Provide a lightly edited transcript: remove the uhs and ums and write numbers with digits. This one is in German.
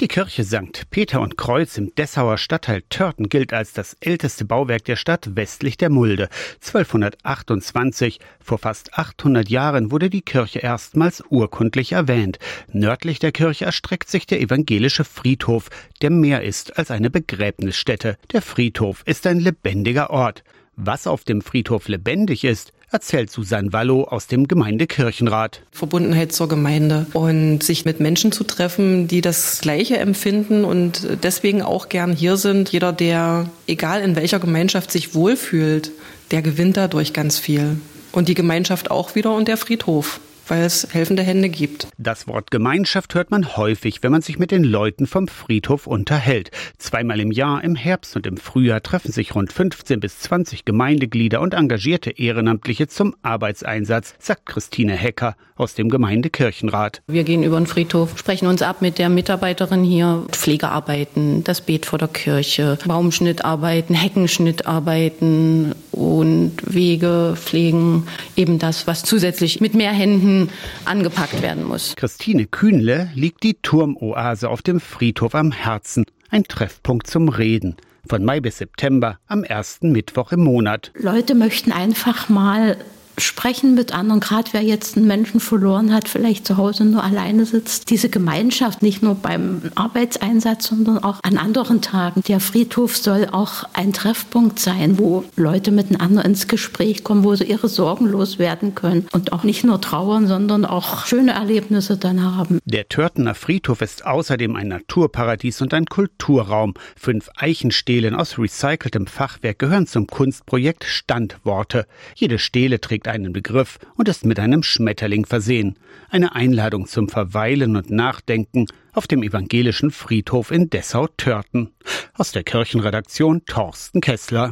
Die Kirche St. Peter und Kreuz im Dessauer Stadtteil Törten gilt als das älteste Bauwerk der Stadt westlich der Mulde. 1228, vor fast 800 Jahren, wurde die Kirche erstmals urkundlich erwähnt. Nördlich der Kirche erstreckt sich der evangelische Friedhof, der mehr ist als eine Begräbnisstätte. Der Friedhof ist ein lebendiger Ort. Was auf dem Friedhof lebendig ist, erzählt Susanne Wallow aus dem Gemeindekirchenrat. Verbundenheit zur Gemeinde und sich mit Menschen zu treffen, die das Gleiche empfinden und deswegen auch gern hier sind. Jeder, der, egal in welcher Gemeinschaft, sich wohlfühlt, der gewinnt dadurch ganz viel. Und die Gemeinschaft auch wieder und der Friedhof, weil es helfende Hände gibt. Das Wort Gemeinschaft hört man häufig, wenn man sich mit den Leuten vom Friedhof unterhält. Zweimal im Jahr, im Herbst und im Frühjahr, treffen sich rund 15 bis 20 Gemeindeglieder und engagierte Ehrenamtliche zum Arbeitseinsatz, sagt Christine Hecker aus dem Gemeindekirchenrat. Wir gehen über den Friedhof, sprechen uns ab mit der Mitarbeiterin hier, Pflegearbeiten, das Beet vor der Kirche, Baumschnittarbeiten, Heckenschnittarbeiten und Wege pflegen, eben das, was zusätzlich mit mehr Händen angepackt werden muss. Christine Kühnle liegt die Turmoase auf dem Friedhof am Herzen. Ein Treffpunkt zum Reden. Von Mai bis September, am ersten Mittwoch im Monat. Leute möchten einfach mal sprechen mit anderen, gerade wer jetzt einen Menschen verloren hat, vielleicht zu Hause nur alleine sitzt. Diese Gemeinschaft, nicht nur beim Arbeitseinsatz, sondern auch an anderen Tagen. Der Friedhof soll auch ein Treffpunkt sein, wo Leute miteinander ins Gespräch kommen, wo sie ihre Sorgen loswerden können und auch nicht nur trauern, sondern auch schöne Erlebnisse dann haben. Der Törtener Friedhof ist außerdem ein Naturparadies und ein Kulturraum. 5 Eichenstelen aus recyceltem Fachwerk gehören zum Kunstprojekt Standworte. Jede Stele trägt einen Begriff und ist mit einem Schmetterling versehen. Eine Einladung zum Verweilen und Nachdenken auf dem evangelischen Friedhof in Dessau-Törten. Aus der Kirchenredaktion Thorsten Kessler.